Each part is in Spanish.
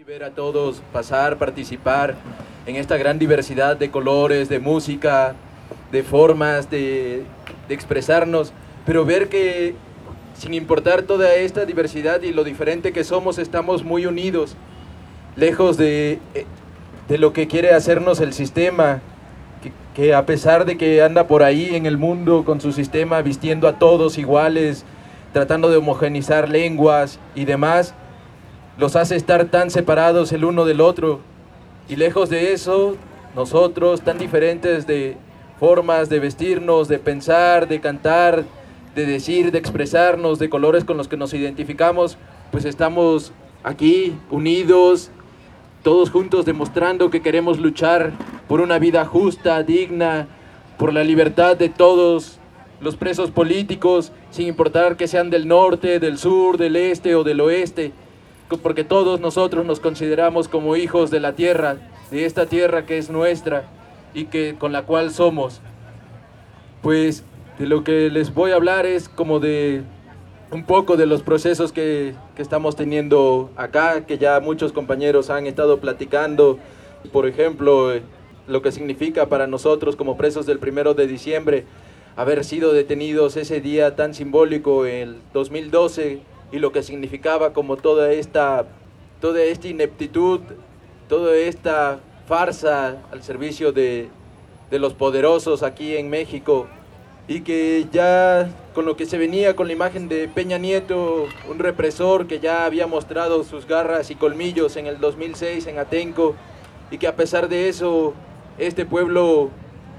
Ver a todos pasar, participar en esta gran diversidad de colores, de música, de formas de expresarnos, pero ver que sin importar toda esta diversidad y lo diferente que somos, estamos muy unidos, lejos de lo que quiere hacernos el sistema, que a pesar de que anda por ahí en el mundo con su sistema vistiendo a todos iguales, tratando de homogeneizar lenguas y demás, los hace estar tan separados el uno del otro. Y lejos de eso, nosotros, tan diferentes de formas de vestirnos, de pensar, de cantar, de decir, de expresarnos, de colores con los que nos identificamos, pues estamos aquí unidos, todos juntos demostrando que queremos luchar por una vida justa, digna, por la libertad de todos los presos políticos, sin importar que sean del norte, del sur, del este o del oeste, porque todos nosotros nos consideramos como hijos de la tierra, de esta tierra que es nuestra y con la cual somos. Pues de lo que les voy a hablar es como de un poco de los procesos que estamos teniendo acá, que ya muchos compañeros han estado platicando. Por ejemplo, lo que significa para nosotros como presos del 1 de diciembre haber sido detenidos ese día tan simbólico, el 2012, y lo que significaba como toda esta ineptitud, toda esta farsa al servicio de los poderosos aquí en México, y que ya con lo que se venía con la imagen de Peña Nieto, un represor que ya había mostrado sus garras y colmillos en el 2006 en Atenco, y que a pesar de eso este pueblo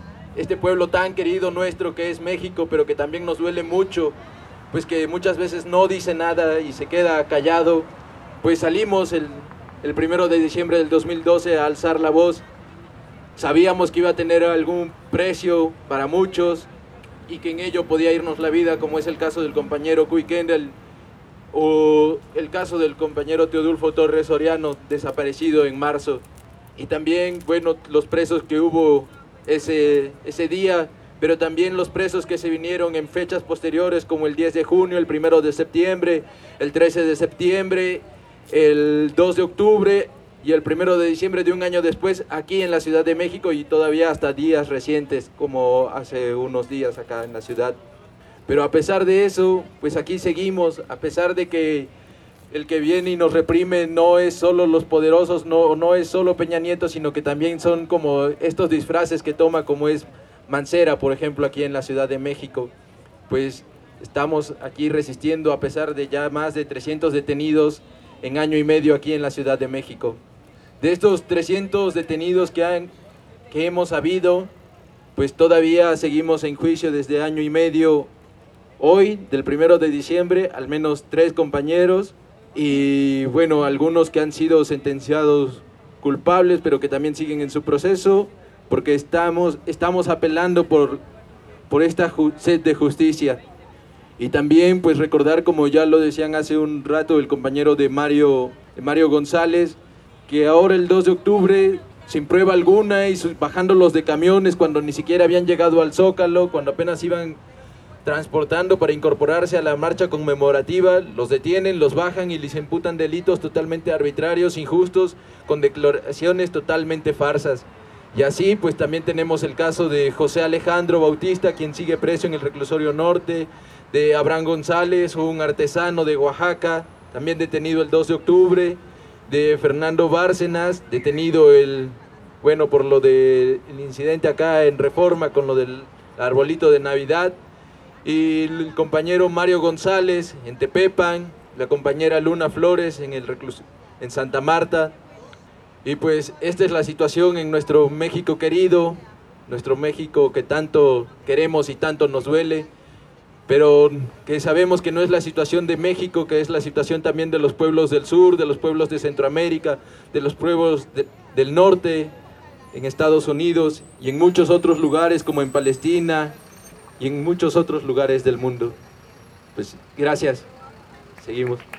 tan querido nuestro que es México, pero que también nos duele mucho, pues que muchas veces no dice nada y se queda callado, pues salimos el 1 de diciembre del 2012 a alzar la voz. Sabíamos que iba a tener algún precio para muchos y que en ello podía irnos la vida, como es el caso del compañero Cuy Kendall o el caso del compañero Teodulfo Torres Soriano, desaparecido en marzo. Y también, bueno, los presos que hubo ese día, pero también los presos que se vinieron en fechas posteriores, como el 10 de junio, el 1 de septiembre, el 13 de septiembre, el 2 de octubre y el 1 de diciembre de un año después, aquí en la Ciudad de México, y todavía hasta días recientes, como hace unos días acá en la ciudad. Pero a pesar de eso, pues aquí seguimos, a pesar de que el que viene y nos reprime no es solo los poderosos, no es solo Peña Nieto, sino que también son como estos disfraces que toma, como es Mancera, por ejemplo, aquí en la Ciudad de México. Pues estamos aquí resistiendo a pesar de ya más de 300 detenidos en año y medio aquí en la Ciudad de México. De estos 300 detenidos que hemos habido, pues todavía seguimos en juicio desde año y medio. Hoy, del 1 de diciembre, al menos 3 compañeros y bueno, algunos que han sido sentenciados culpables, pero que también siguen en su proceso, porque estamos apelando por esta sed de justicia. Y también pues recordar, como ya lo decían hace un rato el compañero de Mario González, que ahora el 2 de octubre, sin prueba alguna, y bajándolos de camiones cuando ni siquiera habían llegado al Zócalo, cuando apenas iban transportando para incorporarse a la marcha conmemorativa, los detienen, los bajan y les imputan delitos totalmente arbitrarios, injustos, con declaraciones totalmente farsas. Y así pues también tenemos el caso de José Alejandro Bautista, quien sigue preso en el reclusorio norte, de Abraham González, un artesano de Oaxaca, también detenido el 2 de octubre, de Fernando Bárcenas, detenido por lo del incidente acá en Reforma con lo del arbolito de Navidad, y el compañero Mario González en Tepepan, la compañera Luna Flores en Santa Marta. Y pues esta es la situación en nuestro México querido, nuestro México que tanto queremos y tanto nos duele, pero que sabemos que no es la situación de México, que es la situación también de los pueblos del sur, de los pueblos de Centroamérica, de los pueblos del norte, en Estados Unidos y en muchos otros lugares como en Palestina y en muchos otros lugares del mundo. Pues gracias, seguimos.